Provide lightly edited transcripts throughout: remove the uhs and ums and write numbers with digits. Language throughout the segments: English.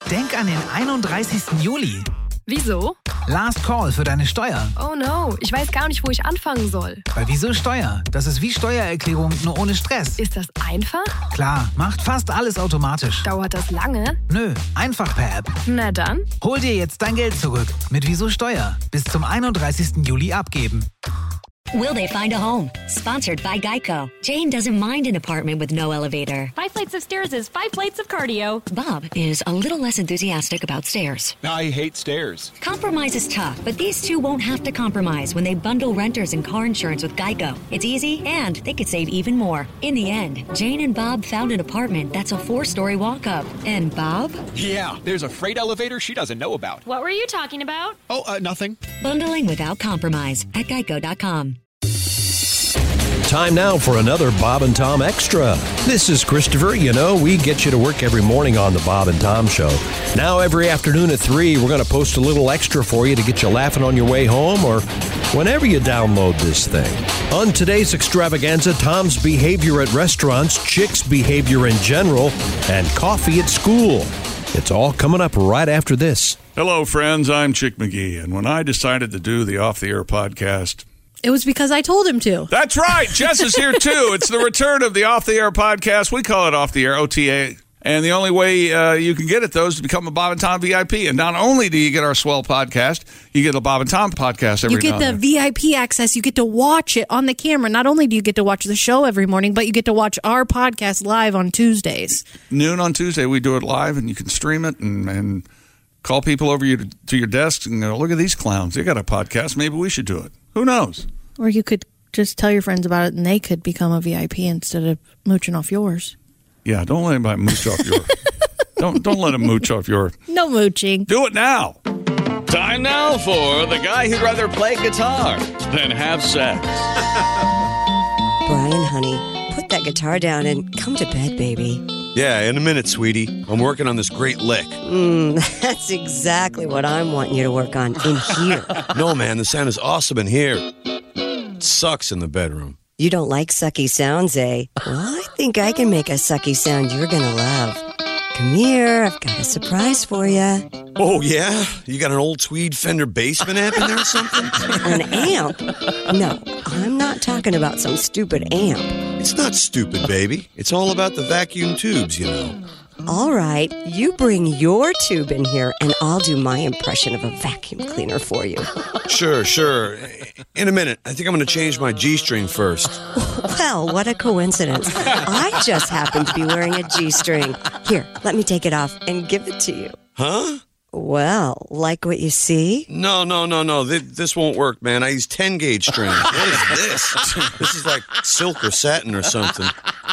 Denk an den 31. Juli. Wieso? Last Call für deine Steuer. Oh no, ich weiß gar nicht, wo ich anfangen soll. Bei Wieso Steuer? Das ist wie Steuererklärung, nur ohne Stress. Ist das einfach? Klar, macht fast alles automatisch. Dauert das lange? Nö, einfach per App. Na dann. Hol dir jetzt dein Geld zurück mit Wieso Steuer. Bis zum 31. Juli abgeben. Will they find a home? Sponsored by Geico. Jane doesn't mind an apartment with no elevator. 5 flights of stairs is 5 plates of cardio. Bob is a little less enthusiastic about stairs. I hate stairs. Compromise is tough, but these two won't have to compromise when they bundle renters and car insurance with Geico. It's easy, and they could save even more. In the end, Jane and Bob found an apartment that's a 4-story walk-up. And Bob? Yeah, there's a freight elevator she doesn't know about. What were you talking about? Oh, nothing. Bundling without compromise at Geico.com. Time now for another Bob and Tom Extra. This is Christopher. You know, we get you to work every morning on the Bob and Tom Show. Now, every afternoon at 3, we're going to post a little extra for you to get you laughing on your way home or whenever you download this thing. On today's extravaganza, Tom's behavior at restaurants, Chick's behavior in general, and coffee at school. It's all coming up right after this. Hello, friends. I'm Chick McGee, and when I decided to do the Off the Air podcast, it was because I told him to. That's right. Jess is here, too. It's the return of the Off the Air podcast. We call it Off the Air, OTA. And the only way you can get it, though, is to become a Bob and Tom VIP. And not only do you get our swell podcast, you get a Bob and Tom podcast every You get the VIP access. You get to watch it on the camera. Not only do you get to watch the show every morning, but you get to watch our podcast live on Tuesdays. Noon on Tuesday, we do it live, and you can stream it and call people over to your desks and go, look at these clowns. They got a podcast. Maybe we should do it. Who knows? Or you could just tell your friends about it and they could become a VIP instead of mooching off yours. Yeah, don't let anybody mooch off your... Don't let them mooch off your... No mooching. Do it now. Time now for the guy who'd rather play guitar than have sex. Brian, honey, put that guitar down and come to bed, baby. Yeah, in a minute, sweetie. I'm working on this great lick. That's exactly what I'm wanting you to work on in here. No, man, the sound is awesome in here. It sucks in the bedroom. You don't like sucky sounds, eh? Well, I think I can make a sucky sound you're gonna love. Come here, I've got a surprise for you. Oh, yeah? You got an old tweed Fender Bassman amp in there or something? An amp? No, I'm not talking about some stupid amp. It's not stupid, baby. It's all about the vacuum tubes, you know. All right, you bring your tube in here, and I'll do my impression of a vacuum cleaner for you. Sure. In a minute. I think I'm going to change my G-string first. Well, what a coincidence. I just happen to be wearing a G-string. Here, let me take it off and give it to you. Huh? Well, like what you see? No. This won't work, man. I use 10-gauge strings. What is this? This is like silk or satin or something.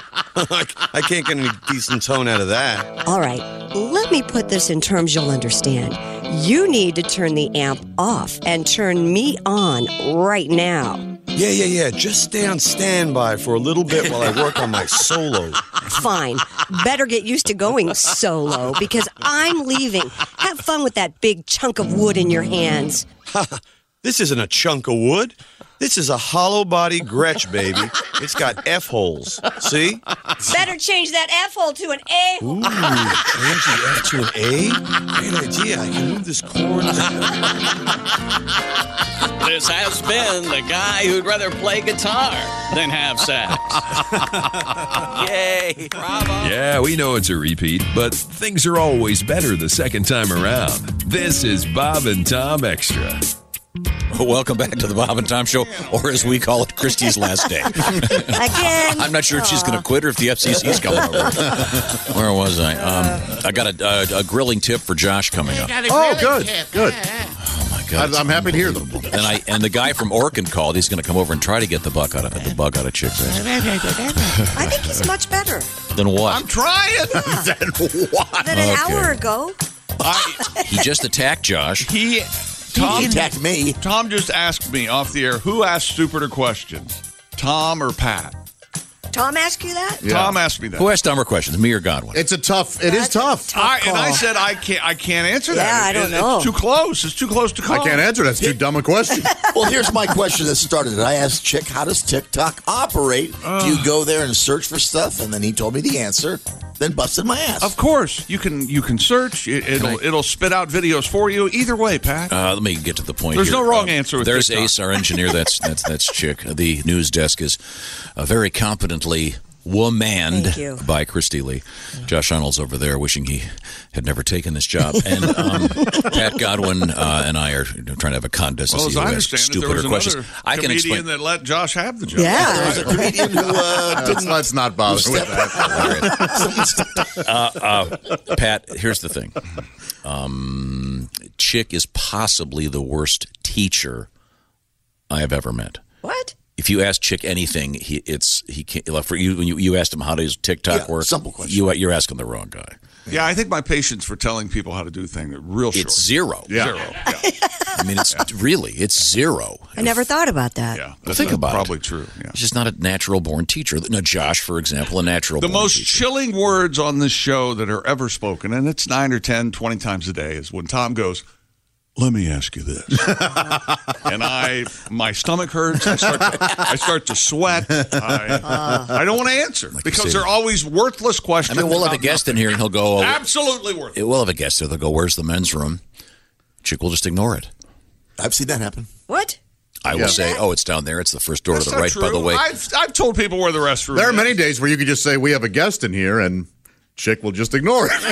I can't get any decent tone out of that. All right, let me put this in terms you'll understand. You need to turn the amp off and turn me on right now. Yeah. Just stay on standby for a little bit while I work on my solo. Fine. Better get used to going solo because I'm leaving. Have fun with that big chunk of wood in your hands. This isn't a chunk of wood. This is a hollow body Gretsch, baby. It's got F-holes. See? Better change that F-hole to an A-hole. Ooh, change the F to an A? Great idea. I can move this cord. This has been the guy who'd rather play guitar than have sex. Yay. Bravo. Yeah, we know it's a repeat, but things are always better the second time around. This is Bob and Tom Extra. Welcome back to the Bob and Tom Show, or as we call it, Christy's last day. Again. I'm not sure if she's going to quit or if the FCC's coming over. Where was I? I got a grilling tip for Josh coming up. Oh, good. Oh my God! I'm happy to hear them. And the guy from Orkin called. He's going to come over and try to get the bug out of Chick's ass. I think he's much better. Then what? I'm trying. Yeah. Then what? Than an hour ago. He just attacked Josh. Tom attacked me. Tom just asked me off the air, who asked stupider questions, Tom or Pat? Tom ask you that? Tom asked me that. Who asked dumber questions, me or Godwin? It is tough. And I said I can't answer that. Yeah, I don't know. It's too close. It's too close to call. I can't answer. That's too dumb a question. Well, here's my question that started it. I asked Chick, how does TikTok operate? Do you go there and search for stuff? And then he told me the answer, then busted my ass. Of course. You can search. It'll spit out videos for you. Either way, Pat. Let me get to the point. There's here. no wrong answer with There's TikTok. Ace, our engineer. That's Chick. The news desk is very competently womaned by Christy Lee. Josh Arnold's over there wishing he had never taken this job. And Pat Godwin and I are trying to have a contest to Well, as see who I has understand it, there was stupider questions. another I can comedian explain. that let Josh have the job. Yeah. There was a comedian who didn't. Let's not bother with that. Pat, here's the thing. Chick is possibly the worst teacher I have ever met. What? If you ask Chick anything, he can't. Like for you, when you asked him how does TikTok work, simple question. You're asking the wrong guy. Yeah, I think my patience for telling people how to do things are real short. It's zero. Yeah. Zero. I mean, it's zero. I never thought about that. Yeah, Well, think about probably it. true. Yeah. He's just not a natural born teacher. Now, Josh, for example, a natural The born most teacher. chilling words on this show that are ever spoken, and it's 9 or 10, 20 times a day, is when Tom goes, "Let me ask you this," and my stomach hurts. I start to sweat. I don't want to answer because they're always worthless questions. I mean, we'll have a guest in here, and he'll go, absolutely worthless. We'll have a guest there. They'll go, "Where's the men's room?" Chick will just ignore it. I've seen that happen. What? I will say, "Oh, it's down there. It's the first door That's to the not right." true. By the way, I've told people where the restroom There are is. many days where you could just say, we have a guest in here, and Chick will just ignore it.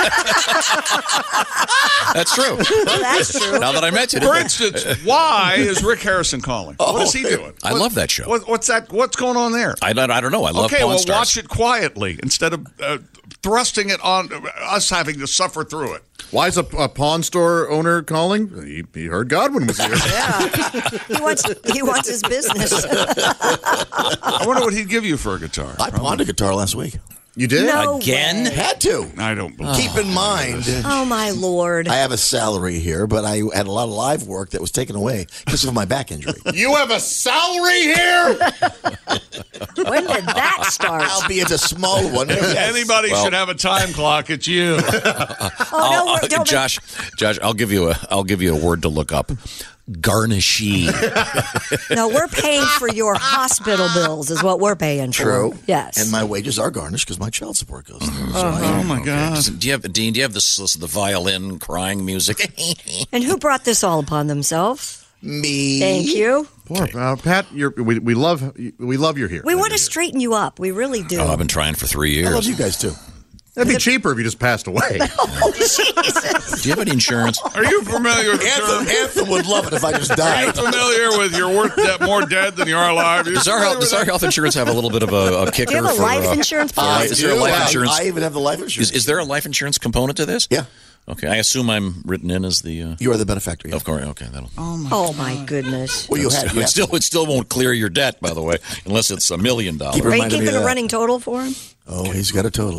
that's true. That's true. Now that I mention it, For instance, why is Rick Harrison calling? What is he doing? I love that show. What's that? What's going on there? I don't know. I love Okay, Pawn well, Stars. watch it quietly instead of thrusting it on us having to suffer through it. Why is a pawn store owner calling? He heard Godwin was here. Yeah. He wants his business. I wonder what he'd give you for a guitar. I pawned a guitar last week. You did? No Again? way. Had to. I don't believe Keep in mind, Oh, my Lord. I have a salary here, but I had a lot of live work that was taken away because of my back injury. You have a salary here? When did that start? Albeit a small one. If anybody should have a time clock, it's you. Oh, no, don't Josh, I'll give you a word to look up. Garnishee. No, we're paying for your hospital bills is what we're paying for. True. Yes. And my wages are garnished because my child support goes there. Oh my God! Do you have Dean? Do you have the violin crying music? And who brought this all upon themselves? Me. Thank you. Poor Pat, we love you're here. We want to straighten you up. We really do. Oh, I've been trying for 3 years. I love you guys too. That'd be cheaper if you just passed away. Oh, Jesus. Do you have any insurance? Are you familiar with the term? Anthem would love it if I just Are you died. familiar with you're worth more dead than you are alive? Does our health insurance have a little bit of a kicker? Do you have a for, life insurance policy? Is there a life insurance? I even have the life insurance. Is there a life insurance component to this? Yeah. Okay, I assume I'm written in as the. You are the benefactor. Yeah. Of course. Okay, that'll. Oh, my goodness. Well, you had. You It still won't clear your debt, by the way, unless it's $1 million. Keep Are you reminding me keeping of a that. running total for him? Oh, he's got a total.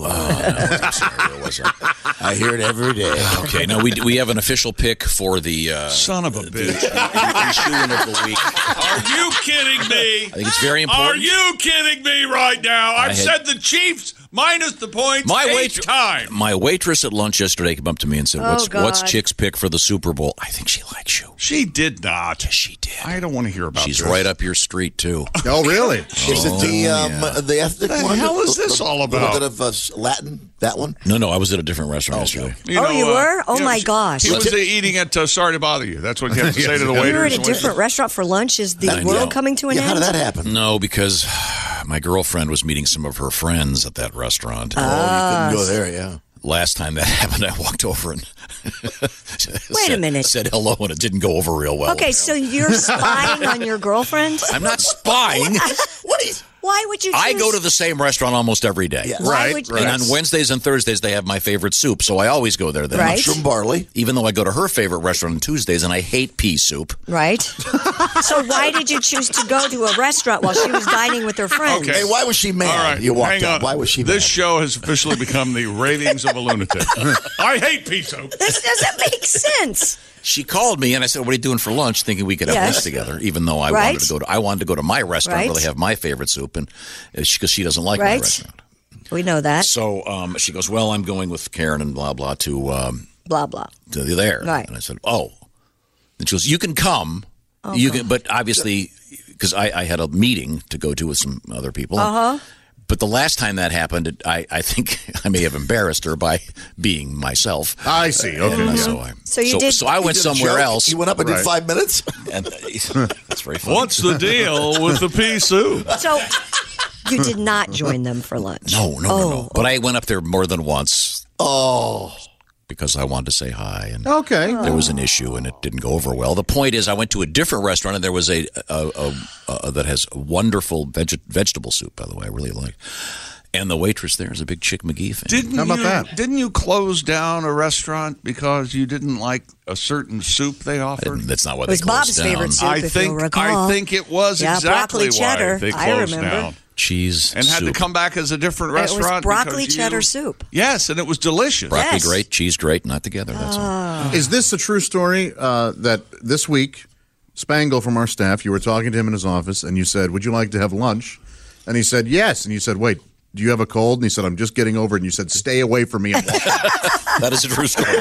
I hear it every day. Okay, now we have an official pick for the Son of a bitch! Shoeing of the week. Are you kidding me? I think it's very important. Are you kidding me right now? I've I had- said the Chiefs minus the points My 8 times. My waitress at lunch yesterday came up to me and said, Oh, "What's God. Chick's pick for the Super Bowl?" I think she likes you. She did not. Yes, she did. I don't want to hear about She's this. right up your street too. Oh, really? Is it the ethnic What the one? hell is this all A about? little bit of Latin, that one? No, I was at a different restaurant yesterday. You Oh, know, you were? Oh, you know, my gosh. He was eating at Sorry to Bother You. That's what you have to say to the You waiters. were at a and waitresses. different restaurant for lunch. Is the I world know. coming to an Yeah, end? how did that happen? No, because my girlfriend was meeting some of her friends at that restaurant. Oh, you couldn't go there, yeah. Last time that happened, I walked over and Wait a minute. said hello, and it didn't go over real well. Okay, so you're spying on your girlfriend? I'm not spying. Why would you choose? I go to the same restaurant almost every day. Yes. Why would- And on Wednesdays and Thursdays, they have my favorite soup, so I always go there then. Right. Mushroom barley. Even though I go to her favorite restaurant on Tuesdays, and I hate pea soup. Right. So why did you choose to go to a restaurant while she was dining with her friends? Okay. Hey, why was she mad? All right, You walked hang up. on. Why was she This mad? show has officially become the ravings of a lunatic. I hate pea soup. This doesn't make sense. She called me and I said, "What are you doing for lunch?" Thinking we could have lunch together, even though I wanted to go to my restaurant, really have my favorite soup, and because she doesn't like my restaurant. We know that. So she goes, "Well, I'm going with Karen and blah blah to blah blah to there." Right. And I said, "Oh," and she goes, "You can come, you can, but obviously because I had a meeting to go to with some other people." But the last time that happened, I think I may have embarrassed her by being myself. I see. Okay. So I went somewhere else. You went up and did 5 minutes? And that's very funny. What's the deal with the pea soup? So you did not join them for lunch? No. But I went up there more than once. Because I wanted to say hi. And there was an issue, and it didn't go over well. The point is, I went to a different restaurant, and there was a that has wonderful vegetable soup, by the way, I really like. And the waitress there is a big Chick McGee fan. How about that? Didn't you close down a restaurant because you didn't like a certain soup they offered? That's not what it was they closed Bob's down. favorite soup, if you'll recall. I think it was exactly broccoli cheddar. why they closed down. Cheese and had soup. to come back as a different restaurant. It was broccoli cheddar soup. Yes, and it was delicious. Broccoli great, cheese great, not together. That's all. Is this a true story that this week, Spangle from our staff, you were talking to him in his office, and you said, "Would you like to have lunch?" And he said, "Yes." And you said, "Wait, do you have a cold?" And he said, "I'm just getting over it." And you said, "Stay away from me." That is a true story.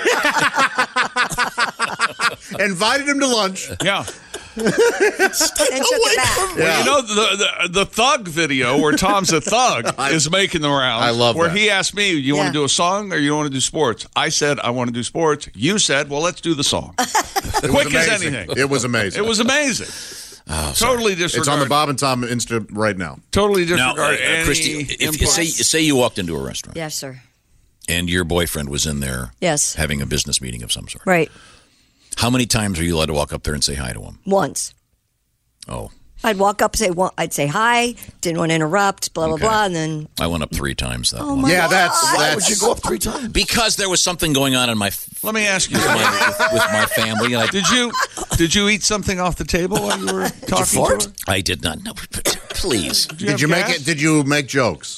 Invited him to lunch. Yeah. And took it back. Well, you know, the thug video where Tom's a thug is making the rounds. I love where that. he asked me, "You want to do a song or you want to do sports?" I said, "I want to do sports." You said, "Well, let's do the song." Quick as anything. It was amazing. It was amazing. Totally disregard. It's on the Bob and Tom Insta right now. Totally disregard any Christy, say you walked into a restaurant. Yes, sir. And your boyfriend was in there having a business meeting of some sort. Right. How many times are you allowed to walk up there and say hi to him? Once. Oh. I'd walk up and I'd say hi, didn't want to interrupt, blah, blah, blah, and then... I went up 3 times that Oh, month. my Yeah, God. Why would you go up 3 times? Because there was something going on in my... Let me ask you, with my family. And did you eat something off the table while you were talking to her? I did not. No, please. Did you make it? Did you make jokes?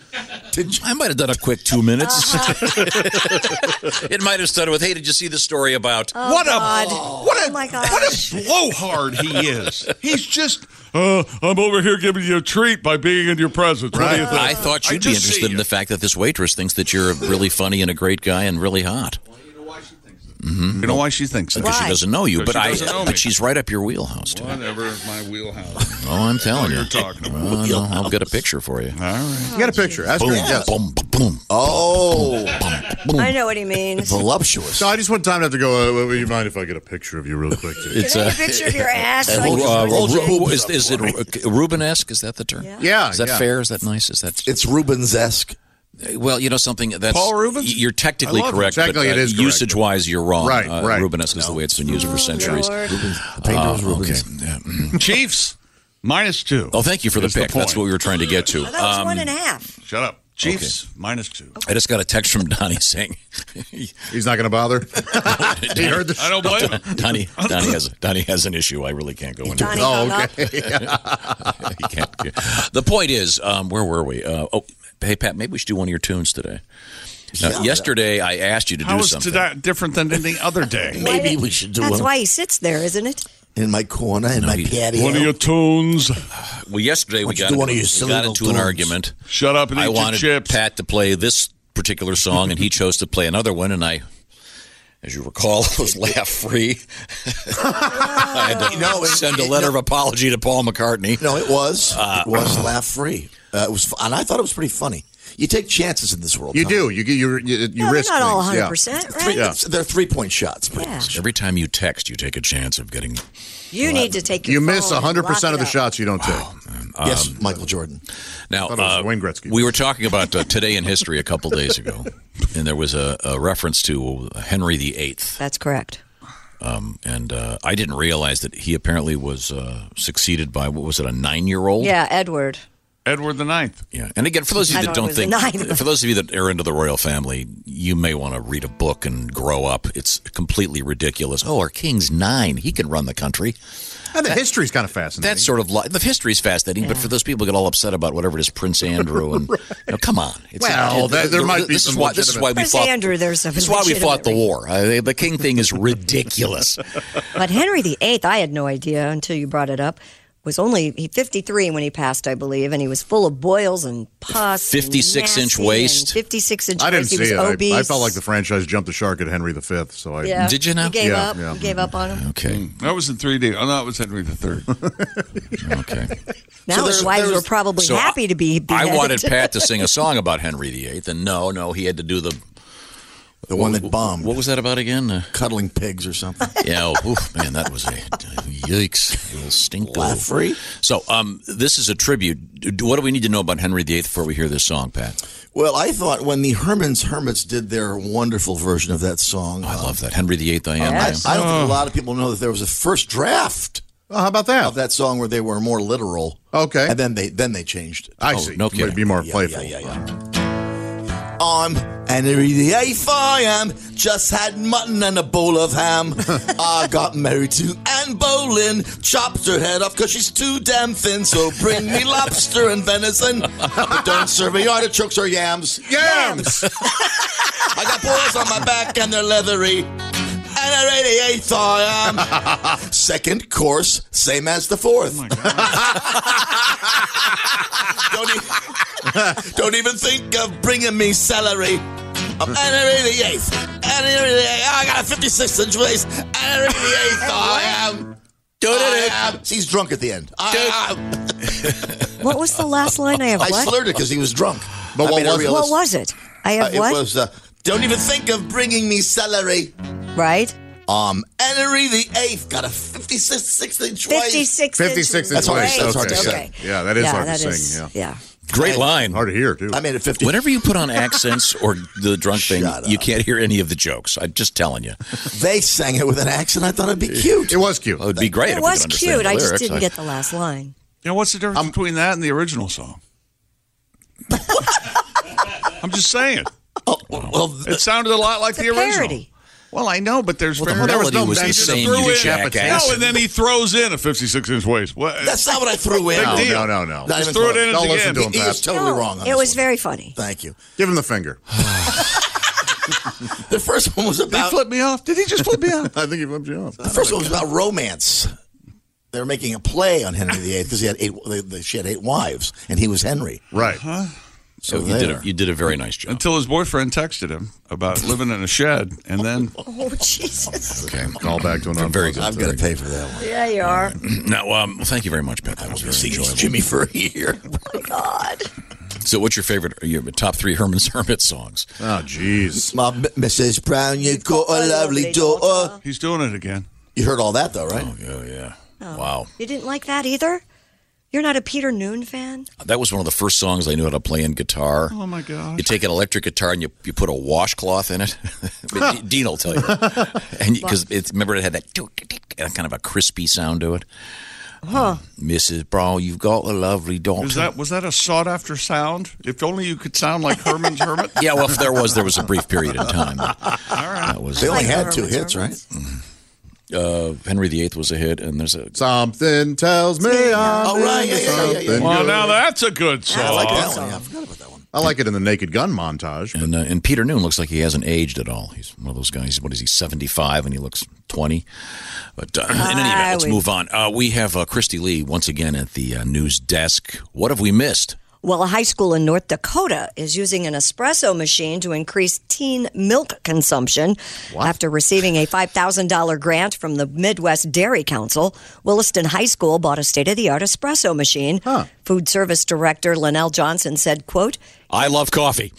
I might have done a quick 2 minutes. It might have started with, "Hey, did you see the story about..." What a gosh. blowhard he is. He's just, "I'm over here giving you a treat by being in your presence." What do you think? I thought you'd be interested in the fact that this waitress thinks that you're really funny and a great guy and really hot. You know why she thinks that? Because she doesn't know you, Because she doesn't know me. but she's right up your wheelhouse, too. Whatever is my wheelhouse. Oh, I'm telling you. You're talking about. Oh, no, I'll get a picture for you. All right. You got a picture. Ask Boom, her. Yes. boom, boom. Oh, I know what he means. voluptuous. So I just want time to have to go. Would you mind if I get a picture of you real quick? Can I get a picture of your ass? And Like- Is it Rubenesque? Is that the term? Yeah. Is that fair? Is that nice? Is that... It's Rubens-esque. Well, you know something that's... Paul Rubens? You're technically I love it. correct, Technically but it is correct. usage-wise, you're wrong. Right. Rubenesque is the way it's been used for centuries. Lord. The painter was Rubens. Okay. Yeah. Chiefs -2. Oh, thank you for the Is the pick. That's point. what we were trying to get to. Oh, that was 1.5. Shut up. Chiefs -2. I just got a text from Donnie saying He's not going to bother. He heard the. I don't blame him. Donnie has an issue. I really can't go into. Donnie Oh, hung up. okay. He can't. The point is, where were we? Hey Pat, maybe we should do one of your tunes today. Now, yesterday I asked you to How do is something. that different than any other day? Maybe we should do That's one why he sits there, isn't it? in my corner, in my patio. One of your tunes. Well, yesterday we Why don't you got, do one of your silly got little into an tunes? argument. Shut up and eat I your wanted chips. Pat to play this particular song, and he chose to play another one, and I, as you recall, was laugh-free. I had to send a letter of apology to Paul McCartney. No, it was laugh-free. It was, and I thought it was pretty funny. You take chances in this world. You Tom. do. You risk not all things. 100%, right? They're 3-point shots. Pretty much. Every time you text, you take a chance of getting... You need to take your You miss phone and 100% lock of it the up. shots you don't take. Yes, Michael Jordan. Now, Thought it was Wayne Gretzky. we were talking about Today in History a couple days ago, and there was a reference to Henry VIII. That's correct. And I didn't realize that he apparently was succeeded by, what was it, a 9-year-old? Yeah, Edward. Edward the Ninth. Yeah, and again, for those of you that don't think, for those of you that are into the royal family, you may want to read a book and grow up. It's completely ridiculous. Oh, our king's 9; he can run the country. And the history's kind of fascinating. That's sort of the history's fascinating, but for those people who get all upset about whatever it is, Prince Andrew, and come on. There might be some. This is why we fought. Andrew, there's this is why we fought the war. The king thing is ridiculous. But Henry VIII, I had no idea until you brought it up. Was only 53 when he passed, I believe, and he was full of boils and pus. 56-inch waist. 56-inch waist. I didn't see it. Obese. I felt like the franchise jumped the shark at Henry V. So I did you now? You gave up. You gave up on him. Okay, that was in 3D. Oh no, it was Henry III. Okay. Now his wives were probably happy to be beheaded. I wanted Pat to sing a song about Henry VIII, and no, he had to do the one that bombed. What was that about again? Cuddling pigs or something. Yeah, man, that was a yikes. A little stinko. Laugh free. So, this is a tribute. What do we need to know about Henry VIII before we hear this song, Pat? Well, I thought when the Herman's Hermits did their wonderful version of that song. I love that. Henry VIII, I am. I don't think a lot of people know that there was a first draft. Oh, how about that? Of that song where they were more literal. Okay. And then they changed it. I see. No kidding. Be more playful. I'm Henry VIII, I am. Just had mutton and a bowl of ham. I got married to Anne Boleyn. Chopped her head off because she's too damn thin. So bring me lobster and venison. But don't serve me artichokes or yams. Yams! I got boils on my back and they're leathery. And Henry VIII I am. Second course, same as the fourth. Oh my God. Don't even think of bringing me celery. I'm Henry VIII. Henry VIII. I got a 56-inch waist. Henry VIII I am. He's drunk at the end. What was the last line? I have what? I slurred it because he was drunk. But what was it? I have what? It was, don't even think of bringing me celery. Right? Henry VIII got a 56-inch waist. 56-inch That's hard to say. Yeah, that is hard to sing. Yeah. Great line. Hard to hear, too. I made it 50. Whenever you put on accents or the drunk thing, you can't hear any of the jokes. I'm just telling you. They sang it with an accent. I thought it'd be cute. It was cute. It would be great if we could understand cute. the I lyrics. just didn't get the last line. You know, what's the difference between that and the original song? I'm just saying. Well, it sounded a lot like the original. Parody. Well, I know, but there's the melody was the same. You jackass. No, and then he throws in a 56-inch waist. What? That's not what I threw in. No. Just threw it in Don't again. listen to him, He was totally wrong on It was this very funny. Thank you. Give him the finger. The first one was Did he about... flip me off? Did he just flip me off? I think he flipped you off. The first one was about romance. They were making a play on Henry VIII because she had 8 wives, and he was Henry. Right. Huh? So you did a very nice job. Until his boyfriend texted him about living in a shed, and then... Oh, Jesus. Okay. Call back to another. Very good. I'm going to pay for that one. Yeah, you are. Now, thank you very much, Pat. That was very enjoyable. Jimmy for a year. Oh, my God. So what's your top 3 Herman's Hermit songs? Oh, jeez. Mrs. Brown, you got a lovely daughter. He's doing it again. You heard all that, though, right? Oh, yeah. Oh. Wow. You didn't like that either? You're not a Peter Noon fan? That was one of the first songs I knew how to play in guitar. Oh, my God. You take an electric guitar and you put a washcloth in it. Dean will tell you. And because remember it had that kind of a crispy sound to it. Huh. Mrs. Brown, you've got a lovely daughter. Was that a sought-after sound? If only you could sound like Herman's Hermit? Yeah, well, if there was a brief period in time. All right. They only had 2 hits, right? Henry VIII was a hit, and there's a... Something tells me I'm right. Yeah. Well, now that's a good song. I like that one. I forgot about that one. I like it in the Naked Gun montage. And Peter Noon looks like he hasn't aged at all. He's one of those guys. What is he, 75, and he looks 20? But in any event, let's move on. We have Christy Lee once again at the news desk. What have we missed? Well, a high school in North Dakota is using an espresso machine to increase teen milk consumption. After receiving a $5,000 grant from the Midwest Dairy Council. Williston High School bought a state-of-the-art espresso machine. Food Service Director Linnell Johnson said, quote, I love coffee.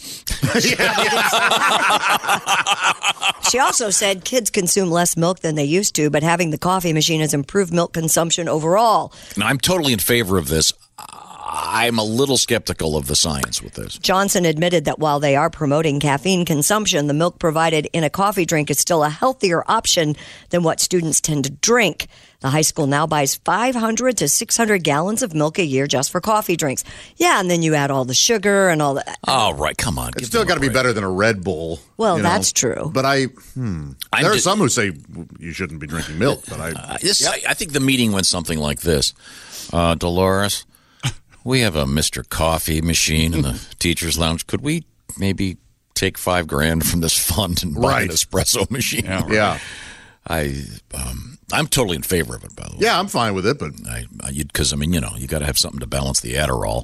She also said kids consume less milk than they used to, but having the coffee machine has improved milk consumption overall. And I'm totally in favor of this. I'm a little skeptical of the science with this. Johnson admitted that while they are promoting caffeine consumption, the milk provided in a coffee drink is still a healthier option than what students tend to drink. The high school now buys 500 to 600 gallons of milk a year just for coffee drinks. Yeah, and then you add all the sugar and all that. Oh, right. Come on. It's still got to be better than a Red Bull. Well, that's true. But there are some who say you shouldn't be drinking milk. But I think the meeting went something like this. Dolores, we have a Mr. Coffee machine in the teacher's lounge. Could we maybe take $5,000 from this fund and buy an espresso machine? Yeah. I'm totally in favor of it, by the way. Yeah, I'm fine with it, but because you got to have something to balance the Adderall.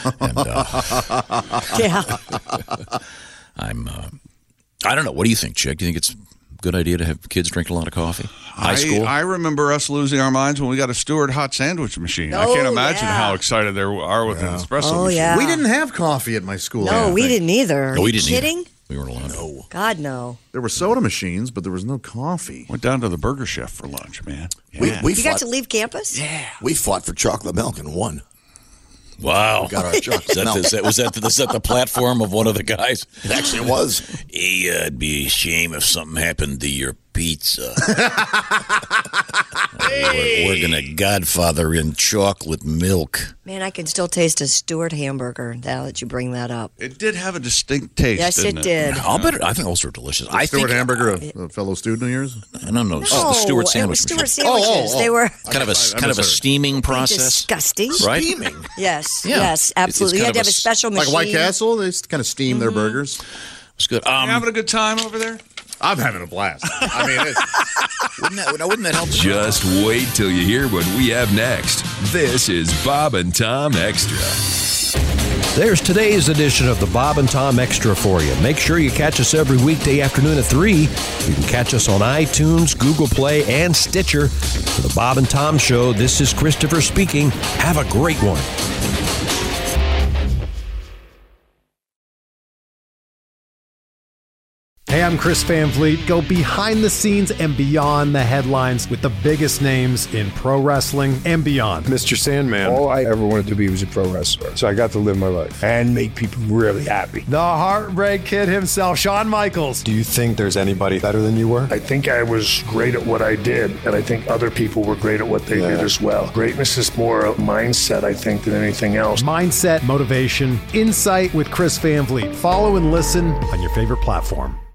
And, I don't know. What do you think, Chick? Do you think it's a good idea to have kids drink a lot of coffee? High school? I remember us losing our minds when we got a Stewart hot sandwich machine. I can't imagine how excited they are with an espresso machine. Yeah. We didn't have coffee at my school. No, we didn't either. No, we didn't Are you kidding? Either. We weren't allowed. No. God, no. There were soda machines, but there was no coffee. Went down to the Burger Chef for lunch, man. Yeah. You got to leave campus? Yeah. We fought for chocolate milk and won. Wow. We got our chocolate milk. Was that the platform of one of the guys? It actually was. Hey, it'd be a shame if something happened to your pizza. We're going to Godfather in chocolate milk. Man, I can still taste a Stewart hamburger now that you bring that up. It did have a distinct taste. Yes, it did. I'll bet I think those are delicious. I Stewart hamburger, a fellow student of yours? No. Oh, the Stewart sandwich. Stewart sandwiches. They were kind of a steaming process. Disgusting. Right? Steaming. Yes, absolutely. You had to have a special machine. Like White Castle, they kind of steam their burgers. It's good. You having a good time over there? I'm having a blast. I mean, wouldn't that help? Just wait till you hear what we have next. This is Bob and Tom Extra. There's today's edition of the Bob and Tom Extra for you. Make sure you catch us every weekday afternoon at 3. You can catch us on iTunes, Google Play, and Stitcher. For the Bob and Tom Show, this is Christopher speaking. Have a great one. Hey, I'm Chris Van Vliet. Go behind the scenes and beyond the headlines with the biggest names in pro wrestling and beyond. Mr. Sandman. All I ever wanted to be was a pro wrestler. So I got to live my life and make people really happy. The Heartbreak Kid himself, Shawn Michaels. Do you think there's anybody better than you were? I think I was great at what I did, and I think other people were great at what they did as well. Greatness is more a mindset, I think, than anything else. Mindset, motivation, insight with Chris Van Vliet. Follow and listen on your favorite platform.